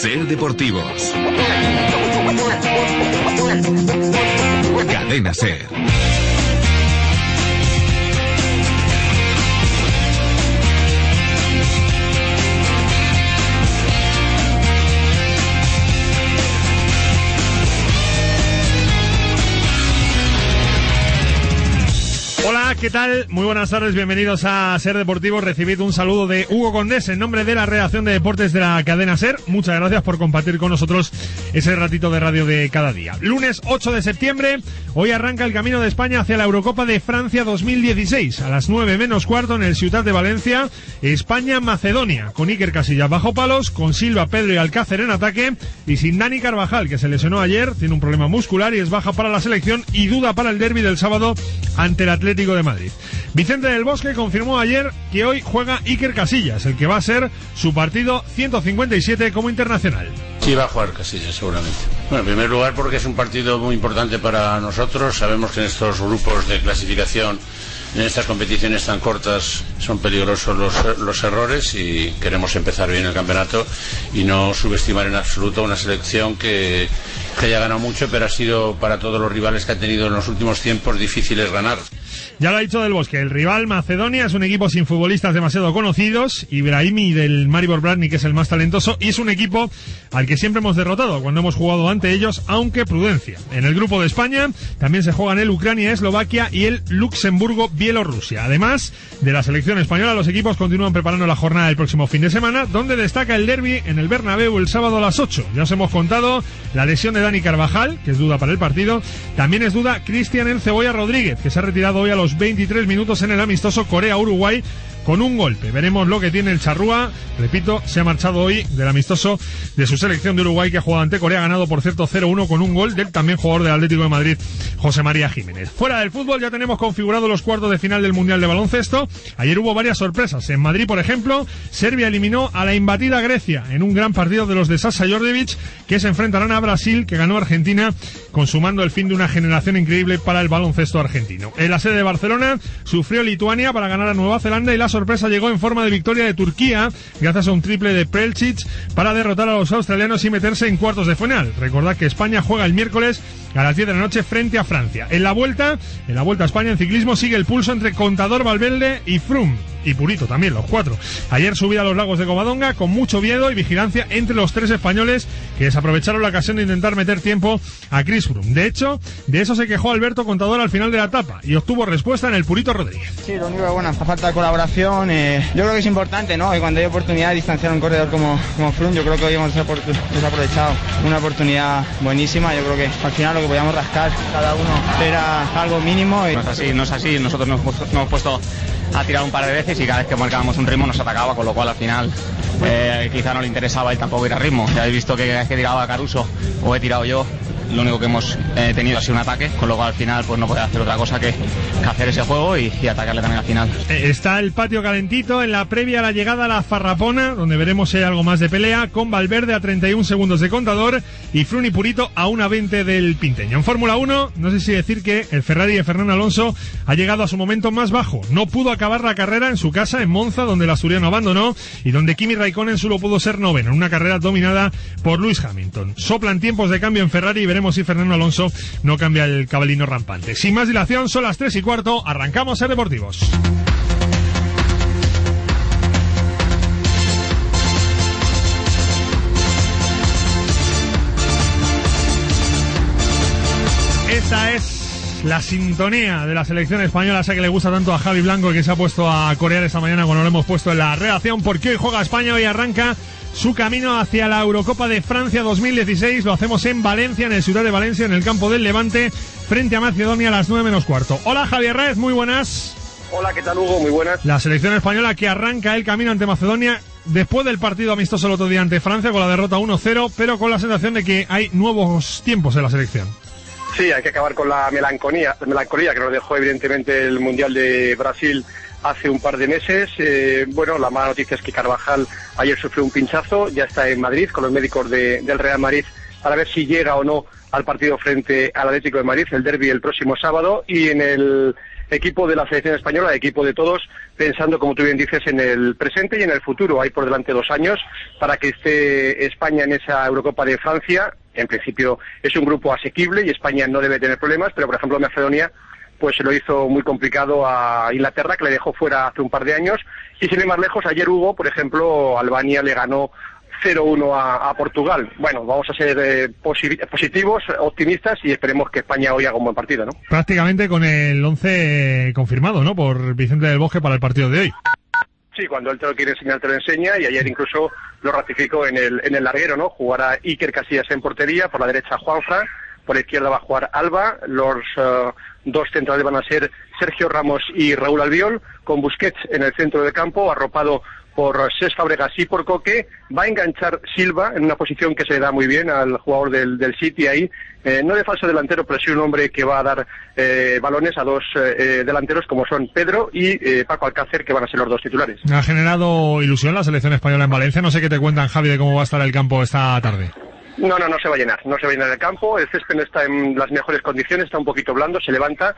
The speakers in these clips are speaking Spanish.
Ser Deportivos. Cadena Ser. Hola, ¿qué tal? Muy buenas tardes, bienvenidos a Ser Deportivos. Recibid un saludo de Hugo Condés en nombre de la redacción de deportes de la cadena Ser. Muchas gracias por compartir con nosotros ese ratito de radio de cada día. Lunes 8 de septiembre, hoy arranca el camino de España hacia la Eurocopa de Francia 2016. A las 9 menos cuarto en el Ciutat de Valencia, España-Macedonia, con Iker Casillas bajo palos, con Silva, Pedro y Alcácer en ataque, y sin Dani Carvajal, que se lesionó ayer, tiene un problema muscular y es baja para la selección y duda para el derbi del sábado ante el Atlético de Madrid. Vicente del Bosque confirmó ayer que hoy juega Iker Casillas, el que va a ser su partido 157 como internacional. Sí, va a jugar Casillas seguramente. Bueno, en primer lugar porque es un partido muy importante para nosotros. Sabemos que en estos grupos de clasificación, en estas competiciones tan cortas, son peligrosos los errores y queremos empezar bien el campeonato y no subestimar en absoluto una selección que haya ganado mucho, pero ha sido para todos los rivales que ha tenido en los últimos tiempos difíciles ganar. Ya lo ha dicho del Bosque, el rival Macedonia es un equipo sin futbolistas demasiado conocidos, Ibrahimi del Maribor Bradnik es el más talentoso y es un equipo al que siempre hemos derrotado cuando hemos jugado ante ellos, aunque prudencia. En el grupo de España también se juegan el Ucrania, Eslovaquia y el Luxemburgo, Bielorrusia. Además de la selección española, los equipos continúan preparando la jornada del próximo fin de semana, donde destaca el derbi en el Bernabéu el sábado a las 8. Ya os hemos contado la lesión de Dani Carvajal, que es duda para el partido. También es duda Cristian El Cebolla Rodríguez, que se ha retirado hoy a los 23 minutos en el amistoso Corea-Uruguay con un golpe. Veremos lo que tiene el charrúa. Repito, se ha marchado hoy del amistoso de su selección de Uruguay, que ha jugado ante Corea, ganado por cierto 0-1 con un gol del también jugador del Atlético de Madrid, José María Jiménez. Fuera del fútbol ya tenemos configurados los cuartos de final del Mundial de Baloncesto. Ayer hubo varias sorpresas. En Madrid, por ejemplo, Serbia eliminó a la imbatida Grecia en un gran partido de los de Sasha Djordjevic, que se enfrentarán a Brasil, que ganó a Argentina, consumando el fin de una generación increíble para el baloncesto argentino. En la sede de Barcelona sufrió Lituania para ganar a Nueva Zelanda y la sorpresa llegó en forma de victoria de Turquía gracias a un triple de Prelcic para derrotar a los australianos y meterse en cuartos de final. Recordad que España juega el miércoles a las 10 de la noche frente a Francia. En la vuelta a España en ciclismo sigue el pulso entre Contador, Valverde y Froome. Y Purito también, los cuatro. Ayer subida a los lagos de Covadonga con mucho miedo y vigilancia entre los tres españoles que desaprovecharon la ocasión de intentar meter tiempo a Chris Froome. De hecho, de eso se quejó Alberto Contador al final de la etapa y obtuvo respuesta en el Purito Rodríguez. Sí, lo único que bueno, hace falta de colaboración. Yo creo que es importante, ¿no? Y cuando hay oportunidad de distanciar a un corredor como Froome, yo creo que hoy hemos desaprovechado una oportunidad buenísima. Yo creo que al final lo que podíamos rascar cada uno era algo mínimo. No es así. Nosotros nos hemos puesto a tirar un par de veces y cada vez que marcábamos un ritmo nos atacaba, con lo cual al final quizá no le interesaba él tampoco ir a ritmo. Ya habéis visto que cada vez que tiraba Caruso o he tirado yo, lo único que hemos tenido ha sido un ataque, con lo cual al final pues no puede hacer otra cosa que hacer ese juego y atacarle también al final. Está el patio calentito en la previa a la llegada a la Farrapona, donde veremos si hay algo más de pelea, con Valverde a 31 segundos de Contador y Froome y Purito a 1:20 del Pinteño. En Fórmula 1, no sé si decir que el Ferrari de Fernando Alonso ha llegado a su momento más bajo. No pudo acabar la carrera en su casa en Monza, donde el asturiano abandonó y donde Kimi Raikkonen solo pudo ser noveno en una carrera dominada por Lewis Hamilton. Soplan tiempos de cambio en Ferrari y veremos si Fernando Alonso no cambia el cabalino rampante. Sin más dilación, son las 3:15, arrancamos Ser Deportivos. Esta es la sintonía de la selección española, esa que le gusta tanto a Javi Blanco, que se ha puesto a corear esta mañana cuando lo hemos puesto en la redacción, porque hoy juega España, hoy arranca su camino hacia la Eurocopa de Francia 2016. Lo hacemos en Valencia, en el Ciutat de Valencia, en el campo del Levante, frente a Macedonia a las 9 menos cuarto. Hola Javier Raez, muy buenas. Hola, ¿qué tal Hugo? Muy buenas. La selección española que arranca el camino ante Macedonia después del partido amistoso el otro día ante Francia con la derrota 1-0, pero con la sensación de que hay nuevos tiempos en la selección. Sí, hay que acabar con la melancolía que nos dejó evidentemente el Mundial de Brasil hace un par de meses. Bueno, la mala noticia es que Carvajal ayer sufrió un pinchazo, ya está en Madrid con los médicos del Real Madrid para ver si llega o no al partido frente al Atlético de Madrid, el derbi el próximo sábado, y en el equipo de la selección española, equipo de todos, pensando, como tú bien dices, en el presente y en el futuro. Hay por delante 2 años para que esté España en esa Eurocopa de Francia. En principio es un grupo asequible y España no debe tener problemas, pero por ejemplo Macedonia pues se lo hizo muy complicado a Inglaterra, que le dejó fuera hace un par de años, y sin ir más lejos, ayer hubo, por ejemplo, Albania le ganó 0-1 a Portugal. Bueno, vamos a ser positivos, optimistas, y esperemos que España hoy haga un buen partido, ¿no? Prácticamente con el 11 confirmado, ¿no?, por Vicente del Bosque para el partido de hoy. Sí, cuando él te lo quiere enseñar, te lo enseña, y ayer incluso lo ratificó en el larguero, ¿no? Jugará Iker Casillas en portería, por la derecha Juanfran, por la izquierda va a jugar Alba, los 2 centrales van a ser Sergio Ramos y Raúl Albiol, con Busquets en el centro del campo, arropado por Cesc Fàbregas y por Coque. Va a enganchar Silva en una posición que se le da muy bien al jugador del City ahí, no de falso delantero, pero sí un hombre que va a dar balones a 2 delanteros como son Pedro y Paco Alcácer, que van a ser los 2 titulares. Ha generado ilusión la selección española en Valencia. No sé qué te cuentan, Javi, de cómo va a estar el campo esta tarde. No se va a llenar, no se va a llenar el campo. El césped no está en las mejores condiciones, está un poquito blando, se levanta.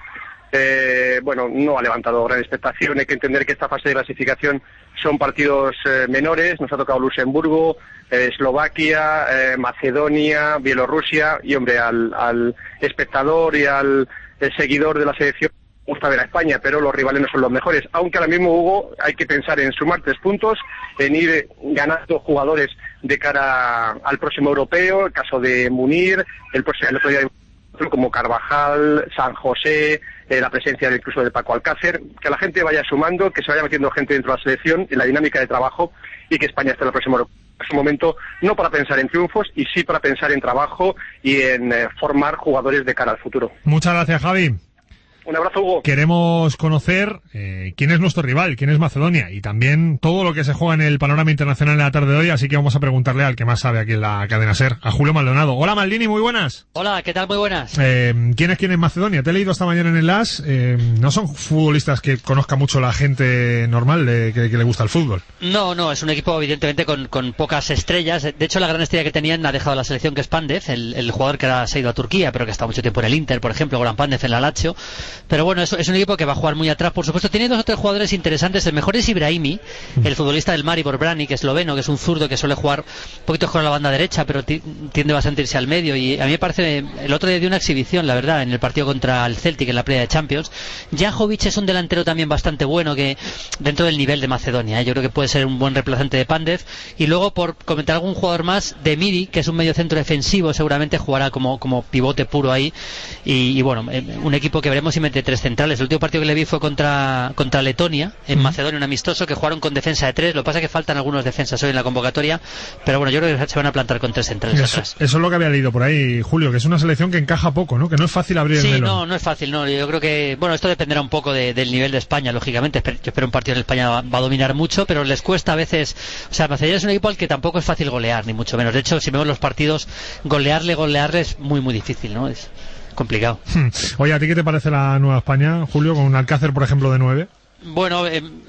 No ha levantado gran expectación. Hay que entender que esta fase de clasificación son partidos menores. Nos ha tocado Luxemburgo, Eslovaquia, Macedonia, Bielorrusia, y hombre, al espectador y al seguidor de la selección gusta ver a España, pero los rivales no son los mejores. Aunque ahora mismo, Hugo, hay que pensar en sumar 3 puntos, en ir ganando jugadores de cara al próximo europeo, el caso de Munir, el otro día como Carvajal, San José, la presencia incluso de Paco Alcácer, que la gente vaya sumando, que se vaya metiendo gente dentro de la selección, en la dinámica de trabajo, y que España esté en el próximo europeo. Es un momento no para pensar en triunfos, y sí para pensar en trabajo y en formar jugadores de cara al futuro. Muchas gracias, Javi. Un abrazo, Hugo. Queremos conocer quién es nuestro rival, quién es Macedonia, y también todo lo que se juega en el panorama internacional en la tarde de hoy, así que vamos a preguntarle al que más sabe aquí en la cadena SER, a Julio Maldonado. Hola, Maldini, muy buenas. Hola, ¿qué tal? Muy buenas. ¿Quién es Macedonia? Te he leído esta mañana en el AS. No son futbolistas que conozca mucho la gente normal que le gusta el fútbol. No, es un equipo evidentemente con pocas estrellas. De hecho, la gran estrella que tenían ha dejado la selección, que es Pandev, el jugador que ahora se ha ido a Turquía, pero que ha estado mucho tiempo en el Inter, por ejemplo, Goran Pandev en la Lazio. Pero bueno, es un equipo que va a jugar muy atrás, por supuesto. Tiene 2 o 3 jugadores interesantes. El mejor es Ibrahimi, el futbolista del Maribor Branik, esloveno, que es un zurdo que suele jugar un poquito con la banda derecha, pero tiende a sentirse al medio. Y a mí me parece, el otro día dio una exhibición, la verdad, en el partido contra el Celtic en la playa de Champions. Jahovic es un delantero también bastante bueno, que dentro del nivel de Macedonia, yo creo que puede ser un buen reemplazante de Pandev. Y luego, por comentar algún jugador más, Demiri, que es un medio centro defensivo, seguramente jugará como pivote puro ahí. Y bueno, un equipo que veremos si mete 3 centrales. El último partido que le vi fue contra Letonia, en Macedonia, un amistoso, que jugaron con defensa de 3. Lo que pasa es que faltan algunos defensas hoy en la convocatoria, pero bueno, yo creo que se van a plantar con 3 centrales atrás. Eso es lo que había leído por ahí, Julio, que es una selección que encaja poco, ¿no? Que no es fácil abrir el melón. No es fácil, no. Yo creo que, bueno, esto dependerá un poco del nivel de España, lógicamente. Yo espero un partido en España va a dominar mucho, pero les cuesta a veces. O sea, Macedonia es un equipo al que tampoco es fácil golear, ni mucho menos. De hecho, si vemos los partidos, golearle es muy, muy difícil, ¿no? Es complicado. Oye, ¿a ti qué te parece la nueva España, Julio, con Alcácer, por ejemplo, de 9? Bueno,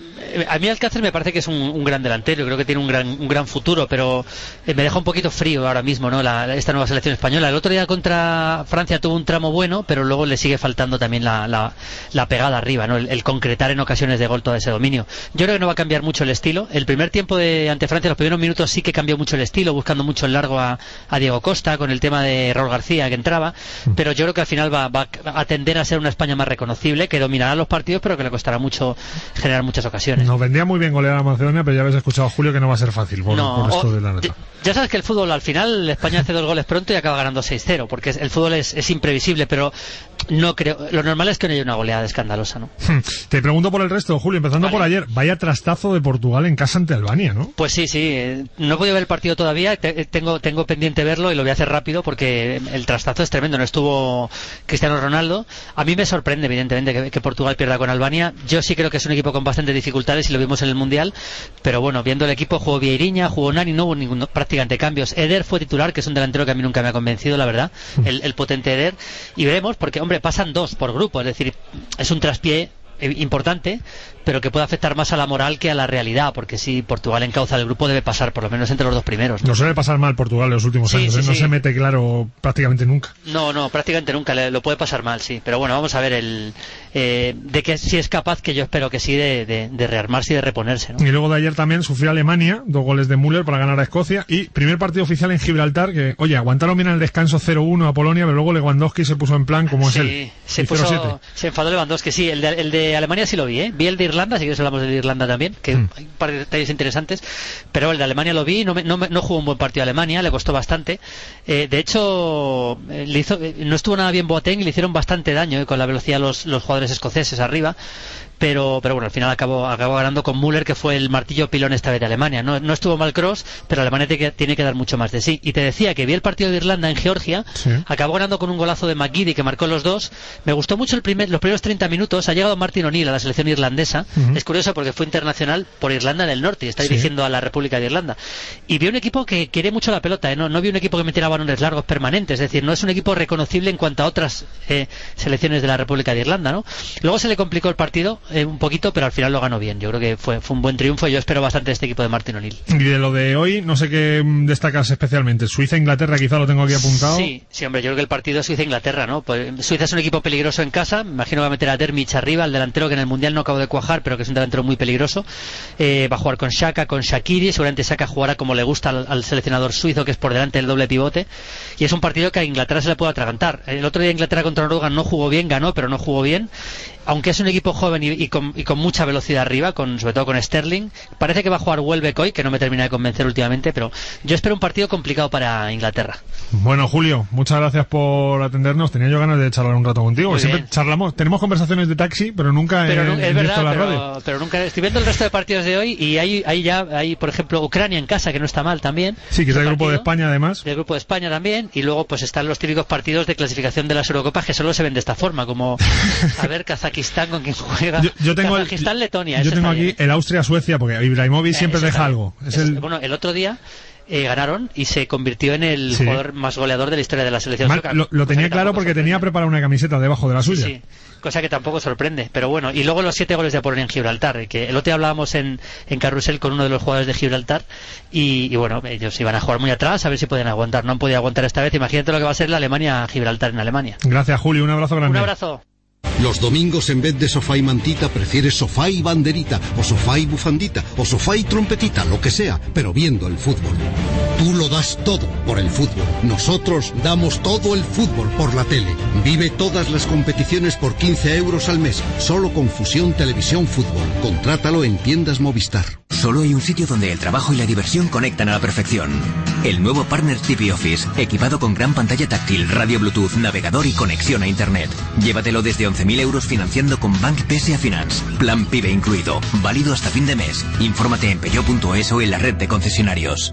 a mí Alcácer me parece que es un gran delantero, creo que tiene un gran futuro, pero me deja un poquito frío ahora mismo, ¿no? Esta nueva selección española. El otro día contra Francia tuvo un tramo bueno, pero luego le sigue faltando también la pegada arriba, ¿no? El concretar en ocasiones de gol todo ese dominio. Yo creo que no va a cambiar mucho el estilo. El primer tiempo ante Francia, los primeros minutos sí que cambió mucho el estilo, buscando mucho el largo a Diego Costa, con el tema de Raúl García que entraba, pero yo creo que al final va a tender a ser una España más reconocible, que dominará los partidos, pero que le costará mucho generar muchas ocasiones. Nos vendría muy bien golear a Macedonia, pero ya habéis escuchado a Julio que no va a ser fácil por esto de la nota. Ya sabes que el fútbol, al final, España hace 2 goles pronto y acaba ganando 6-0, porque el fútbol es imprevisible, pero no creo. Lo normal es que no haya una goleada escandalosa, ¿no? Te pregunto por el resto, Julio, empezando por ayer. Vaya trastazo de Portugal en casa ante Albania, ¿no? Pues sí. No he podido ver el partido todavía, tengo pendiente verlo y lo voy a hacer rápido porque el trastazo es tremendo. No estuvo Cristiano Ronaldo. A mí me sorprende, evidentemente, que Portugal pierda con Albania. Yo sí creo que es un equipo con bastantes dificultades y lo vimos en el Mundial, pero bueno, viendo el equipo, jugó Vieirinha, jugó Nani, no hubo prácticamente cambios. Eder fue titular, que es un delantero que a mí nunca me ha convencido, la verdad, el potente Eder, y veremos, porque hombre, pasan 2 por grupo, es decir, es un traspié importante, pero que puede afectar más a la moral que a la realidad, porque si Portugal encauza el grupo debe pasar por lo menos entre los 2 primeros, ¿no? Lo suele pasar mal Portugal en los últimos años, no se mete claro prácticamente nunca. No, prácticamente nunca, lo puede pasar mal, sí, pero bueno, vamos a ver de que si es capaz, que yo espero que sí, de rearmarse y de reponerse, ¿no? Y luego de ayer también sufrió Alemania, 2 goles de Müller para ganar a Escocia, y primer partido oficial en Gibraltar, que, oye, aguantaron bien el descanso 0-1 a Polonia, pero luego Lewandowski se puso en plan como es él. Se enfadó Lewandowski, sí, el de Alemania sí lo vi, vi el de Irlanda, si quieres hablamos de Irlanda también, que hay un par de detalles interesantes, pero el de Alemania lo vi, no jugó un buen partido a Alemania, le costó bastante, de hecho no estuvo nada bien Boateng y le hicieron bastante daño con la velocidad los jugadores escoceses arriba, pero bueno, al final acabó ganando con Müller, que fue el martillo pilón esta vez de Alemania. No estuvo mal Kroos, pero Alemania tiene que dar mucho más de sí. Y te decía que vi el partido de Irlanda en Georgia, acabó ganando con un golazo de McGeady que marcó los 2. Me gustó mucho los primeros 30 minutos. Ha llegado Martin O'Neill a la selección irlandesa. Es curioso porque fue internacional por Irlanda del Norte y está dirigiendo a la República de Irlanda. Y vi un equipo que quiere mucho la pelota, no vi un equipo que metiera balones largos permanentes, es decir, no es un equipo reconocible en cuanto a otras selecciones de la República de Irlanda, ¿no? Luego se le complicó el partido un poquito, pero al final lo ganó bien. Yo creo que fue un buen triunfo y yo espero bastante de este equipo de Martin O'Neill. Y de lo de hoy, no sé qué destacas especialmente. Suiza-Inglaterra quizá lo tengo aquí apuntado. Sí, hombre, yo creo que el partido Suiza-Inglaterra, ¿no? Pues Suiza es un equipo peligroso en casa, me imagino que va a meter a Dermich arriba, el delantero que en el Mundial no acabó de cuajar, pero que es un delantero muy peligroso. Va a jugar con Xhaka, con Shaqiri, seguramente Xhaka jugará como le gusta al seleccionador suizo, que es por delante del doble pivote, y es un partido que a Inglaterra se le puede atragantar. El otro día Inglaterra contra Noruega no jugó bien, ganó, pero no jugó bien, aunque es un equipo joven y con mucha velocidad arriba, sobre todo con Sterling. Parece que va a jugar Welbeck hoy, que no me termina de convencer últimamente, pero yo espero un partido complicado para Inglaterra. Bueno, Julio, muchas gracias por atendernos. Tenía yo ganas de charlar un rato contigo. Siempre charlamos, tenemos conversaciones de taxi, pero nunca es verdad, la radio. Pero nunca. Estoy viendo el resto de partidos de hoy y hay por ejemplo, Ucrania en casa, que no está mal también. Sí, que es del grupo de España, además. Del grupo de España también. Y luego pues están los típicos partidos de clasificación de las Eurocopas que solo se ven de esta forma, como a ver Kazajistán con quien juega. Yo tengo Kazajistán-Letonia. Yo tengo aquí el Austria-Suecia, porque Ibrahimovic siempre deja algo. Bueno, el otro día ganaron y se convirtió en el jugador más goleador de la historia de la selección sueca. Lo tenía claro porque tenía preparada una camiseta debajo de la suya. Sí, cosa que tampoco sorprende, pero bueno. Y luego los 7 goles de Polonia en Gibraltar, que el otro día hablábamos en Carrusel con uno de los jugadores de Gibraltar y bueno, ellos iban a jugar muy atrás a ver si pueden aguantar. No han podido aguantar esta vez. Imagínate lo que va a ser la Alemania-Gibraltar en Alemania. Gracias, Julio, un abrazo grande. Un abrazo. Los domingos en vez de sofá y mantita prefieres sofá y banderita, o sofá y bufandita, o sofá y trompetita, lo que sea, pero viendo el fútbol. Tú lo das todo por el fútbol. Nosotros damos todo el fútbol por la tele. Vive todas las competiciones por 15 euros al mes, solo con Fusión Televisión Fútbol. Contrátalo en tiendas Movistar. Solo hay un sitio donde el trabajo y la diversión conectan a la perfección. El nuevo Partner TV Office, equipado con gran pantalla táctil, radio Bluetooth, navegador y conexión a Internet. Llévatelo desde 11.000 euros financiando con Bank PSA Finance. Plan PIBE incluido. Válido hasta fin de mes. Infórmate en peugeot.es o en la red de concesionarios.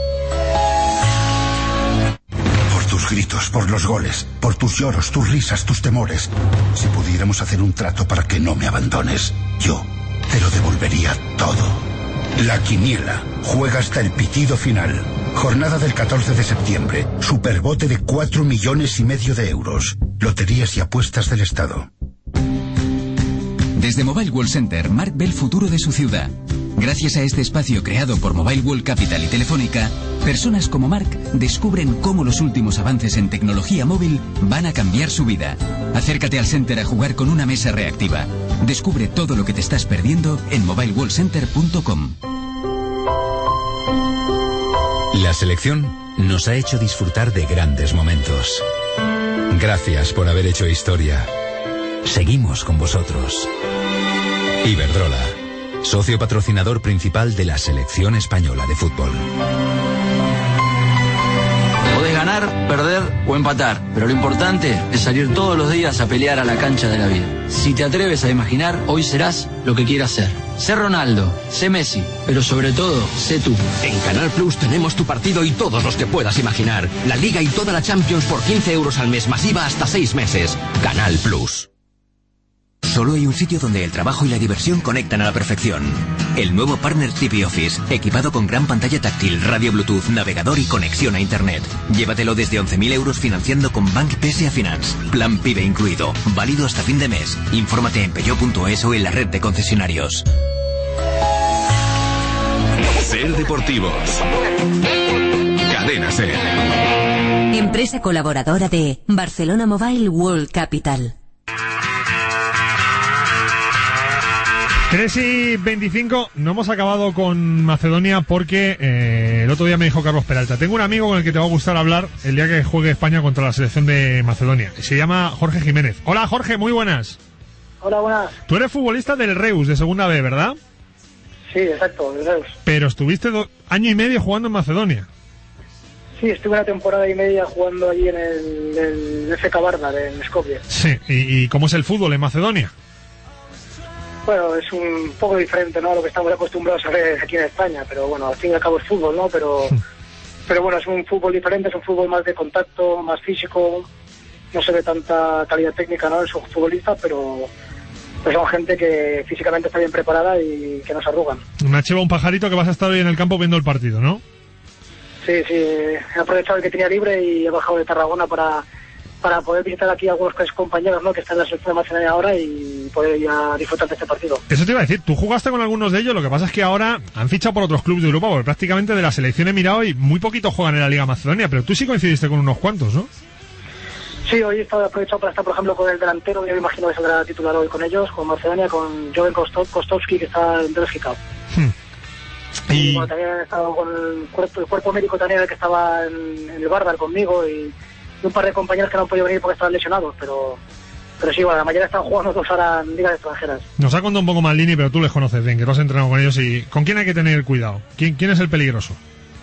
Por tus gritos, por los goles, por tus lloros, tus risas, tus temores. Si pudiéramos hacer un trato para que no me abandones, yo te lo devolvería todo. La Quiniela juega hasta el pitido final. Jornada del 14 de septiembre. Superbote de 4,5 millones de euros. Loterías y apuestas del Estado. Desde Mobile World Center, Mark ve el futuro de su ciudad. Gracias a este espacio creado por Mobile World Capital y Telefónica, personas como Mark descubren cómo los últimos avances en tecnología móvil van a cambiar su vida. Acércate al Center a jugar con una mesa reactiva. Descubre todo lo que te estás perdiendo en mobileworldcenter.com. La selección nos ha hecho disfrutar de grandes momentos. Gracias por haber hecho historia. Seguimos con vosotros. Iberdrola, socio patrocinador principal de la selección española de fútbol. Podés ganar, perder o empatar, pero lo importante es salir todos los días a pelear a la cancha de la vida. Si te atreves a imaginar, hoy serás lo que quieras ser. Sé Ronaldo, sé Messi, pero sobre todo, sé tú. En Canal Plus tenemos tu partido y todos los que puedas imaginar. La Liga y toda la Champions por 15 euros al mes, masiva hasta 6 meses. Canal Plus. Solo hay un sitio donde el trabajo y la diversión conectan a la perfección. El nuevo Partner TV Office, equipado con gran pantalla táctil, radio Bluetooth, navegador y conexión a Internet. Llévatelo desde 11.000 euros financiando con Bank PSA Finance. Plan PIBE incluido. Válido hasta fin de mes. Infórmate en peugeot.es o en la red de concesionarios. Ser Deportivos. Cadena Ser. Empresa colaboradora de Barcelona Mobile World Capital. 3:25, no hemos acabado con Macedonia porque el otro día me dijo Carlos Peralta, tengo un amigo con el que te va a gustar hablar el día que juegue España contra la selección de Macedonia. Se llama Jorge Jiménez. Hola Jorge, muy buenas. Hola, buenas. Tú eres futbolista del Reus, de Segunda B, ¿verdad? Sí, exacto, del Reus. Pero estuviste año y medio jugando en Macedonia. Sí, estuve una temporada y media jugando allí en el FK Vardar, en Skopje. Sí, ¿y cómo es el fútbol en Macedonia? Bueno, es un poco diferente, ¿no?, a lo que estamos acostumbrados a ver aquí en España, pero bueno, al fin y al cabo es fútbol, ¿no? Pero bueno, es un fútbol diferente, es un fútbol más de contacto, más físico, no se ve tanta calidad técnica, ¿no?, en sus futbolistas, pero son gente que físicamente está bien preparada y que no se arrugan. Una chiva, un pajarito que vas a estar hoy en el campo viendo el partido, ¿no? Sí, he aprovechado el que tenía libre y he bajado de Tarragona para poder visitar aquí a algunos compañeros, ¿no?, que están en la selección de Macedonia ahora y poder ya disfrutar de este partido. Eso te iba a decir, tú jugaste con algunos de ellos, lo que pasa es que ahora han fichado por otros clubes de Europa, porque prácticamente de la selección he mirado y muy poquitos juegan en la Liga Macedonia, pero tú sí coincidiste con unos cuantos, ¿no? Sí, hoy he estado aprovechado para estar, por ejemplo, con el delantero, yo me imagino que saldrá titular hoy con ellos, con Macedonia, con Joven Kostovski, que está en Bélgica. Y bueno, también he estado con el cuerpo médico también, que estaba en el Vardar conmigo, y un par de compañeros que no han podido venir porque estaban lesionados, pero sí, bueno, la mayoría están jugando todos ahora en ligas extranjeras. Nos ha contado un poco más Lini, pero tú les conoces bien, que tú has entrenado con ellos. ¿Y con quién hay que tener cuidado? ¿Quién es el peligroso?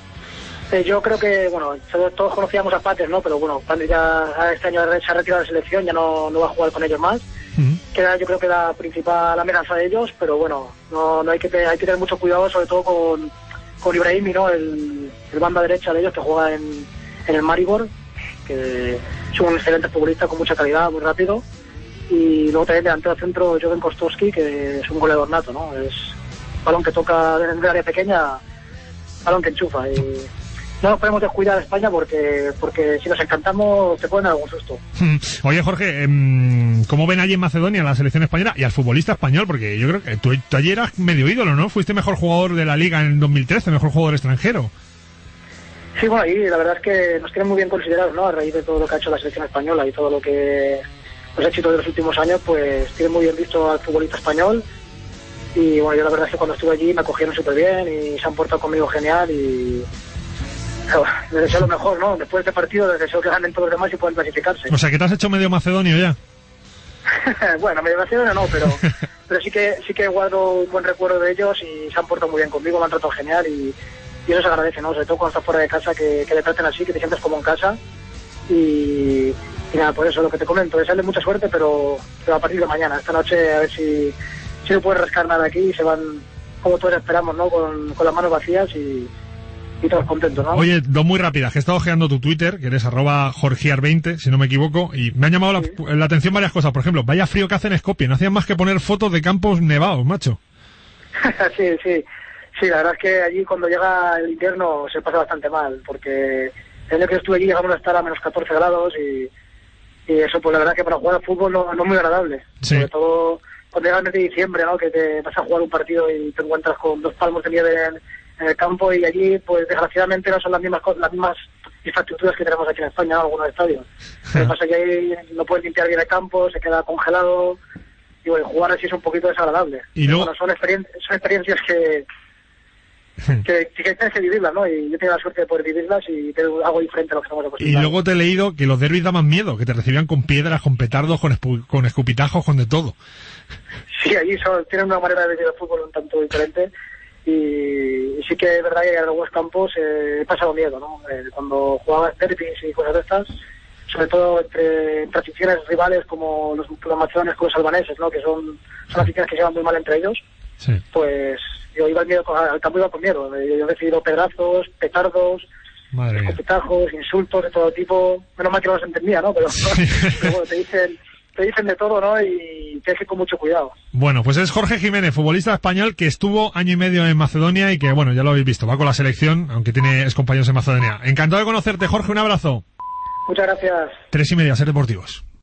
Yo creo que, bueno, todos conocíamos a Pates, ¿no? Pero bueno, Pates ya este año se ha retirado de la selección, ya no va a jugar con ellos más. Queda, yo creo que la principal amenaza de ellos, pero bueno, no hay que tener mucho cuidado, sobre todo con Ibrahimi, ¿no? El banda derecha de ellos, que juega en el Maribor, que es un excelente futbolista con mucha calidad, muy rápido. Y luego también delantero centro Joven Kostovski, que es un goleador nato, ¿no? Es balón que toca desde el área pequeña, balón que enchufa. Y no nos podemos descuidar a España porque si nos encantamos te pueden dar algún susto. Oye, Jorge, ¿cómo ven allí en Macedonia la selección española y al futbolista español? Porque yo creo que tú allí eras medio ídolo, ¿no? Fuiste mejor jugador de la Liga en 2013, mejor jugador extranjero. Sí, bueno, y la verdad es que nos tienen muy bien considerados, ¿no? A raíz de todo lo que ha hecho la selección española y todo lo que los éxitos de los últimos años, pues tienen muy bien visto al futbolista español. Y bueno, yo la verdad es que cuando estuve allí me acogieron súper bien y se han portado conmigo genial y les deseo lo mejor, ¿no? Después de este partido les deseo que ganen todos los demás y puedan clasificarse. O sea, que te has hecho medio macedonio ya. Bueno, medio macedonio no, pero sí que guardo un buen recuerdo de ellos y se han portado muy bien conmigo, me han tratado genial y eso se agradece, ¿no? Sobre todo cuando estás fuera de casa, que te traten así, que te sientas como en casa y nada, por eso lo que te comento, desearle mucha suerte, pero a partir de mañana, esta noche, a ver si no puede rascar nada aquí y se van como todos esperamos, ¿no? Con las manos vacías y todos contentos, ¿no? Oye, dos muy rápidas, que he estado ojeando tu Twitter, que eres ¡jorgear20, si no me equivoco, y me han llamado la atención varias cosas. Por ejemplo, vaya frío que hace en Skopje, no hacían más que poner fotos de campos nevados, macho. Sí, la verdad es que allí cuando llega el invierno se pasa bastante mal, porque el año que estuve allí llegamos a estar a menos 14 grados y eso, pues la verdad que para jugar al fútbol no es muy agradable. Sí. Sobre todo cuando llega el mes de diciembre, ¿no? Que te vas a jugar un partido y te encuentras con 2 palmos de nieve en el campo y allí, pues desgraciadamente no son las mismas infraestructuras que tenemos aquí en España, ¿no? Algunos estadios. Lo que pasa es que ahí no puedes limpiar bien el campo, se queda congelado y bueno, jugar así es un poquito desagradable. Y luego... Bueno, son experiencias que tienes que vivirlas, ¿no? Y yo tengo la suerte de poder vivirlas y tengo algo diferente a lo que estamos acostumbrados. Y luego te he leído que los derbis daban miedo, que te recibían con piedras, con petardos, con escupitajos, con de todo. Sí, allí tienen una manera de vivir el fútbol un tanto diferente y sí que es verdad que en algunos campos he pasado miedo, ¿no? Cuando jugabas derbis y cosas de estas, sobre todo entre aficiones rivales como los macedones con los albaneses, ¿no? Que son aficiones que se llevan muy mal entre ellos. Sí. Pues yo iba al campo iba con miedo. Yo he recibido pedrazos, petardos, escupitajos, insultos de todo tipo. Menos mal que no los entendía, ¿no? Pero bueno, te dicen te dicen de todo, ¿no? Y tienes que ir con mucho cuidado. Bueno, pues es Jorge Jiménez, futbolista español que estuvo año y medio en Macedonia y que, bueno, ya lo habéis visto, va con la selección, aunque tiene compañeros en Macedonia. Encantado de conocerte, Jorge, un abrazo. Muchas gracias. 3:30, Ser Deportivos.